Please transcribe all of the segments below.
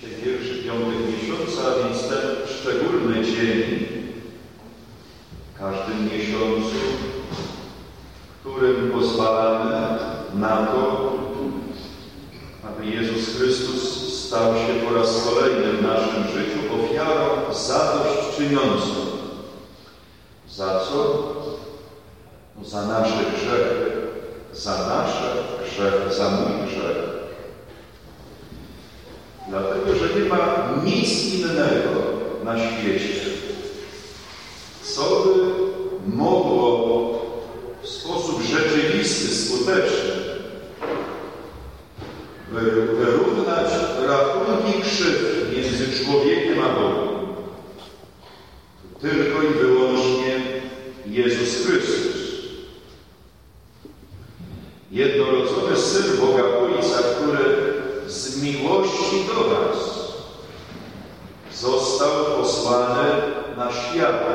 Pierwszy piątek miesiąca, a więc ten szczególny dzień w każdym miesiącu, w którym pozwalamy na to, aby Jezus Chrystus stał się po raz kolejny w naszym życiu ofiarą zadośćczyniącą. Za co? No, za nasze grzechy, za mój grzech. Dlatego, że nie ma nic innego na świecie, co by mogło w sposób rzeczywisty, skuteczny wyrównać rachunki krzywd między człowiekiem a Bogiem. Tylko i wyłącznie Jezus Chrystus. Jednorodzony Syn Boga Ojca, który z miłości do nas został posłany na świat,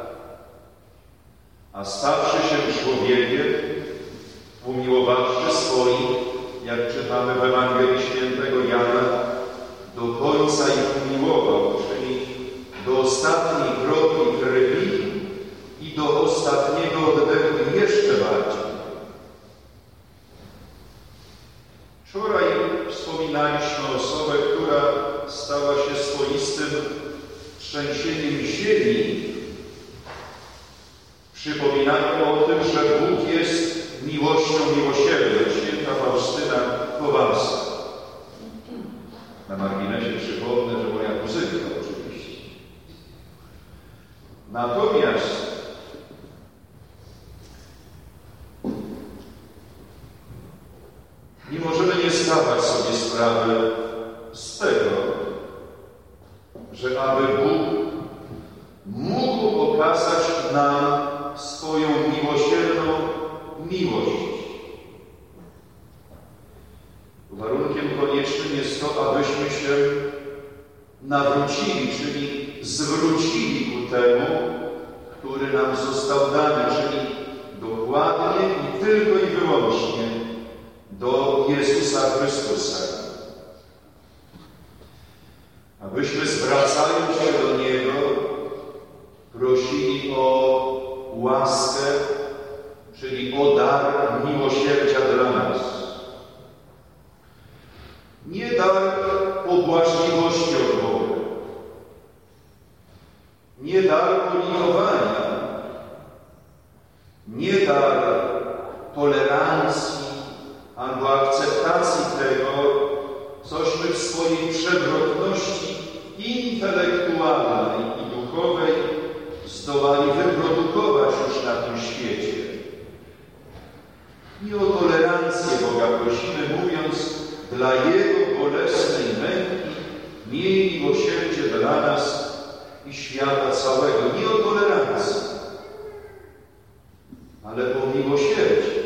a stawszy się człowiekiem, umiłowawszy swoich, jak czytamy w Ewangelii Świętego Jana, do końca ich umiłował, czyli do ostatniej kropli krwi i do ostatniego oddechu jeszcze bardziej. Wczoraj wspominaliśmy osobę, która stała się swoistym trzęsieniem ziemi, przypominaniem o tym, że Bóg jest miłością miłosierdzia. Święta Faustyna Kowalska. Na marginesie przypomnę, że moja kuzynka oczywiście. Natomiast nie możemy nie zdawać sobie sprawy z tego, że aby Bóg mógł okazać nam swoją miłosierną miłość. Warunkiem koniecznym jest to, abyśmy się nawrócili, czyli zwrócili ku temu, który nam został dany, czyli dokładnie i tylko i wyłącznie do Jezusa Chrystusa. Abyśmy zwracając się do Niego prosili o łaskę, czyli o dar miłosierdzia dla nas. Nie dar pobłażliwości od Boga, nie dar politowania, nie dar tolerancji albo akceptacji tego, cośmy w swojej przewrotności intelektualnej i duchowej zdołali wyprodukować już na tym świecie. Nie o tolerancję Boga prosimy, mówiąc: dla Jego bolesnej męki miej miłosierdzie dla nas i świata całego. Nie o tolerancję, ale o miłosierdzie.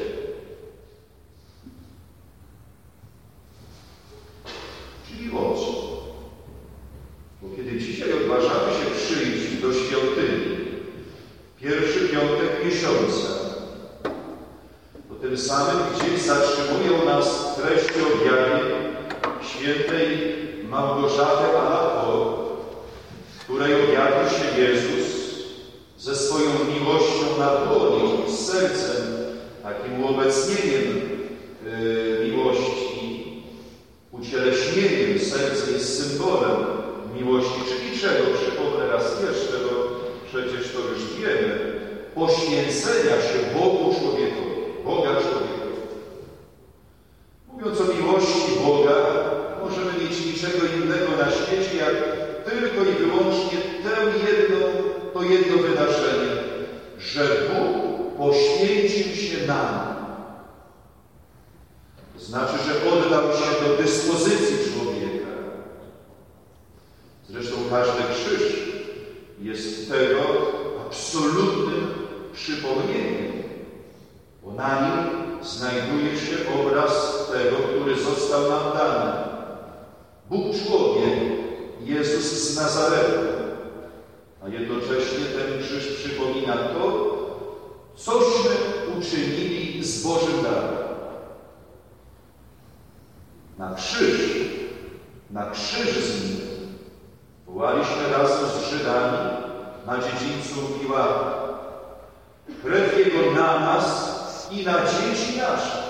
Czyli o co? Bo kiedy dzisiaj odważamy się przyjść do świątyni, pierwszy piątek miesiąca, to tym samym gdzieś zatrzymują nas treści objawień świętej Małgorzaty Alator, której objawił się Jezus ze swoją miłością na dłoni, z sercem, takim uobecnieniem miłości, ucieleśnieniem. Serce jest symbolem miłości, czyli czego? Przypomnę raz jeszcze, bo przecież to już wiemy. Poświęcenia się Bogu człowiekowi, Boga człowiekowi. Mówiąc o miłości Boga, możemy mieć niczego innego na świecie, jak tylko i wyłącznie to jedno wydarzenie, że Bóg poświęcił się nam. To znaczy, że oddał się do dyspozycji człowieka. Zresztą każdy krzyż jest tego absolutnym przypomnieniem, bo na nim znajduje się obraz tego, który został nam dany. Bóg człowiek, Jezus z Nazaretu. A jednocześnie ten krzyż przypomina to, cośmy uczynili z Bożym darem. Na krzyż na krzyż z nim. Wołaliśmy razem z Żydami na dziedzińcu Piłata. Krew Jego na nas i na dzieci nasze.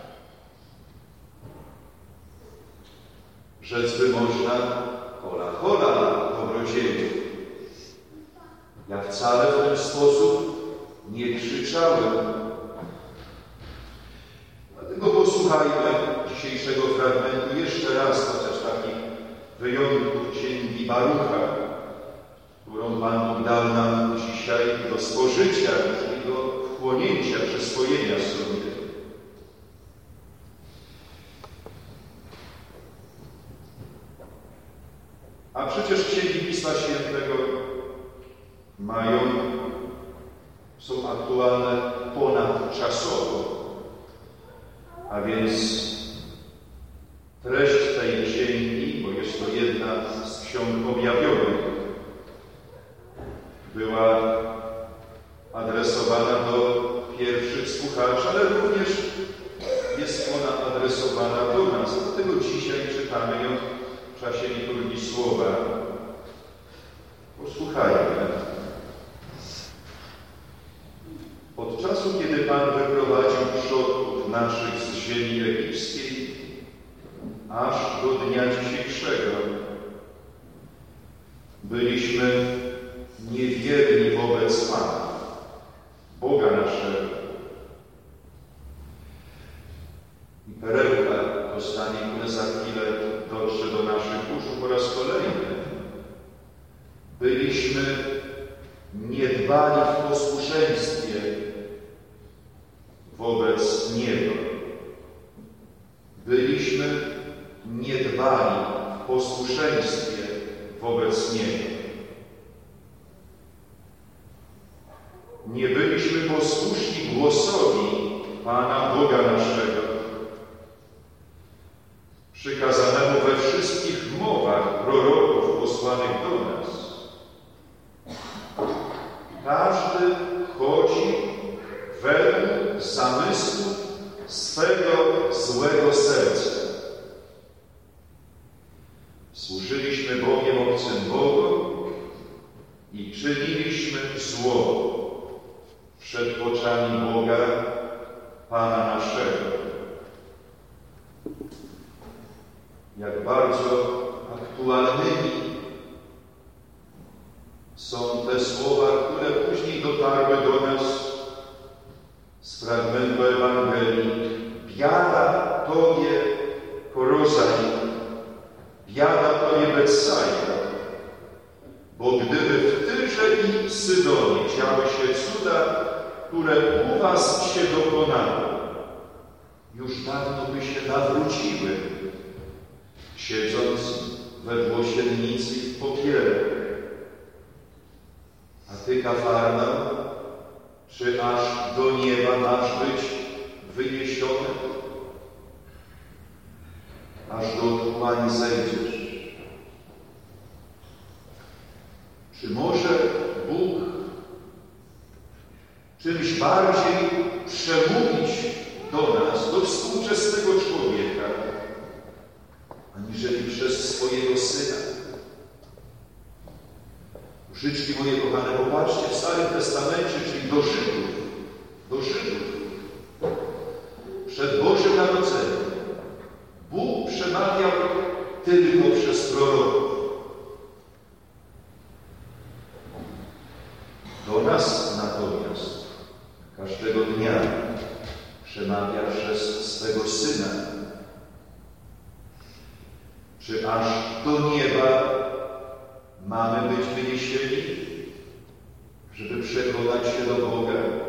Rzec by można, hola, hola, dobrodzieju. Ja wcale w ten sposób nie krzyczałem. Dlatego posłuchajmy dzisiejszego fragmentu jeszcze raz, chociaż takich wyjątków księgi Barucha, którą Pan Bóg dał nam dzisiaj do spożycia, czyli do wchłonięcia, przyswojenia sobie. A przecież księgi Pisma Świętego są aktualne ponadczasowo. A więc treść tej księgi, bo jest to jedna z ksiąg objawionych, była adresowana do pierwszych słuchaczy, ale również jest ona adresowana do nas. Dlatego dzisiaj czytamy ją w czasie liturgii Słowa. Posłuchajmy. Od czasu, kiedy Pan wyprowadził przodków naszych z ziemi egipskiej, aż do dnia dzisiejszego, byliśmy niewierni wobec Pana, Boga naszego. I perełka dostanie, które za chwilę dotrze do naszych uszu po raz kolejny. Byliśmy niedbali w posłuszeństwie wobec Niego. Byliśmy niedbali w posłuszeństwie wobec Niego. Nie byliśmy posłuszni głosowi Pana Boga naszego, przykazanemu we wszystkich mowach proroków posłanych do nas. Każdy chodzi według zamysłu swego złego serca. Służyliśmy Bogiem obcym Bogom i czyniliśmy zło przed oczami Boga, Pana naszego. Jak bardzo aktualnymi są te słowa, które później dotarły do nas z fragmentu Ewangelii. Biada Tobie, Korozajm, biada Tobie, Betsaida, bo gdyby w Tyrze i Sydonie działy się cuda, które u was się dokonały, już dawno by się nawróciły, siedząc we włosiennicy i w popiele. A ty, Kafarnaum, czy aż do nieba masz być wyniesiony? Aż do otchłani zejdziesz. Czy może Bóg czymś bardziej przemówić do nas, do współczesnego człowieka, aniżeli przez swojego Syna? Życzki moje kochane, popatrzcie, w Starym Testamencie, czyli do Żydów, przed Bożym Narodzeniem, Bóg przemawiał tylko przez proroków. Do nas natomiast każdego dnia przemawia przez swego Syna. Czy aż do nieba mamy być wyniesieni, żeby przekonać się do Boga?